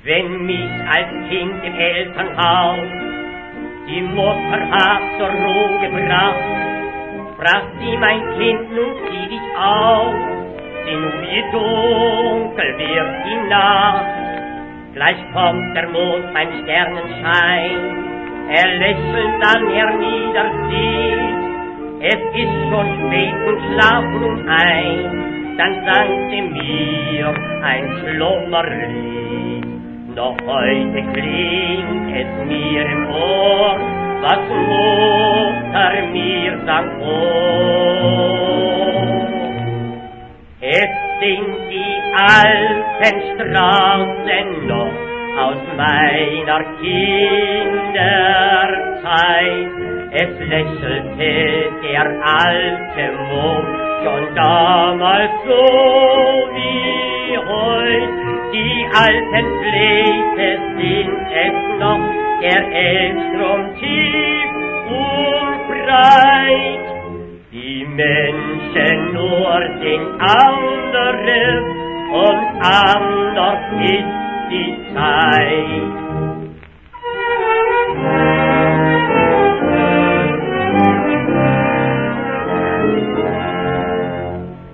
Wenn mich als Kind im Elternhaus die Mutter hat zur Ruhe gebracht, fragt sie, mein Kind, nun zieh dich auf, sieh nur wie dunkel wird die Nacht. Gleich kommt der Mond beim Sternenschein, er lächelt, dann herniedersieht. Es ist schon spät und schlaf nun ein, dann sang sie mir ein Schlummerlied. Noch heute klingt es mir im Ohr, was Mutter mir sang vor. Es sind die alten Straßen noch aus meiner Kinderzeit. Es lächelte der alte Mond schon damals so wie heut. Die alten Bläser sind es noch, der Elbstrom tief und breit. Die Menschen nur den anderen und anders ist die Zeit.